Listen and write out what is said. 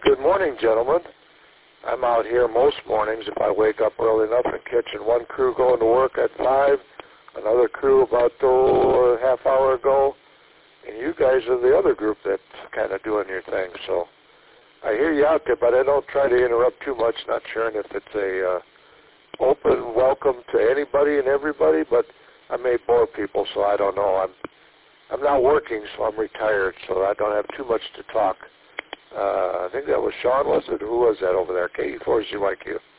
Good morning, gentlemen. I'm out here most mornings if I wake up early enough and catching one crew going to work at 5, another crew about a half hour ago, and you guys are the other group that's kind of doing your thing. So I hear you out there, but I don't try to interrupt too much, not sure if it's a open welcome to anybody and everybody, but I may bore people, so I don't know. I'm not working, so I'm retired, so I don't have too much to talk. I think that was Sean, was it? Who was that over there? KE4 ZYQ.